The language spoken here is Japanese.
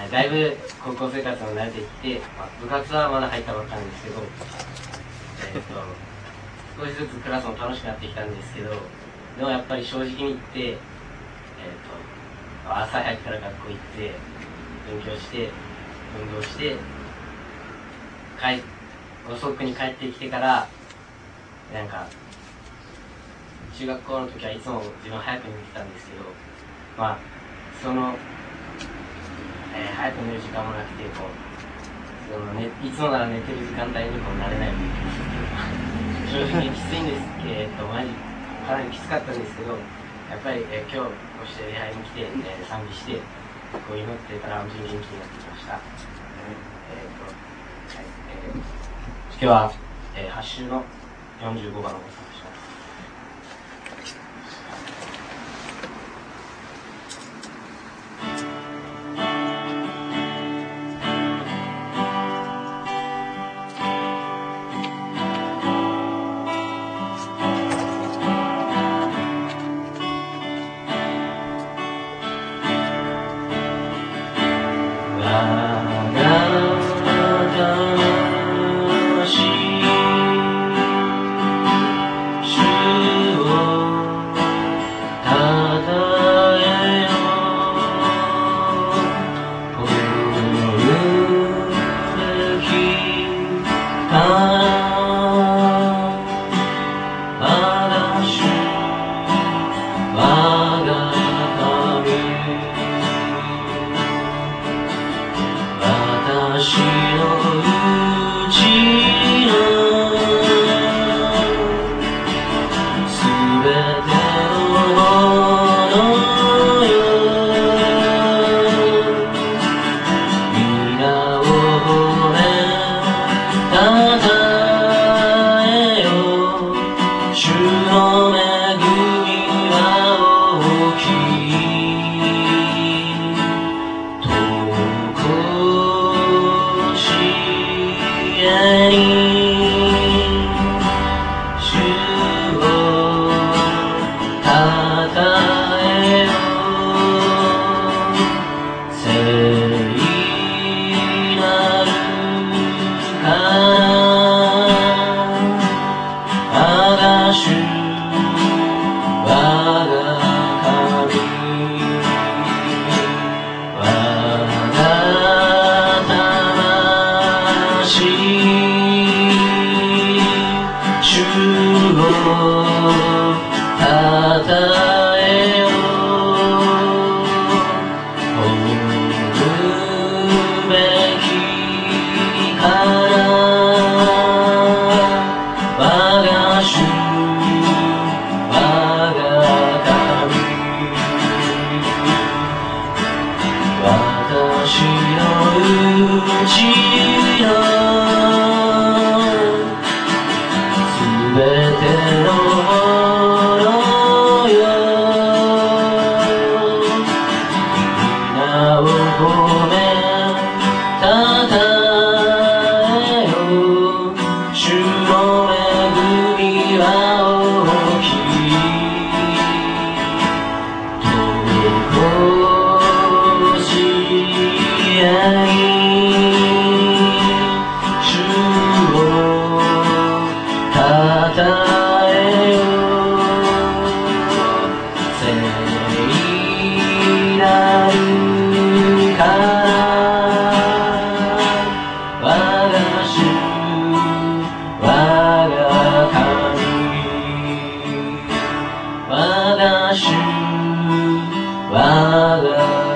だいぶ高校生活も慣れてきて、部活はまだ入ったばっかなんですけど、少しずつクラスも楽しくなってきたんですけど、でもやっぱり正直に言って、朝早くから学校行って勉強して運動して遅くに帰ってきてから、なんか中学校の時はいつも自分早く寝てたんですけど、その、早く寝る時間もなくていつもなら寝てる時間帯になれない正直きついんですけど、マジかなりきつかったんですけど、やっぱり、今日こうして礼拝に来て、賛美してこう祈ってたら元気になってきました。今日は、8週の45番をお伝えします。 我が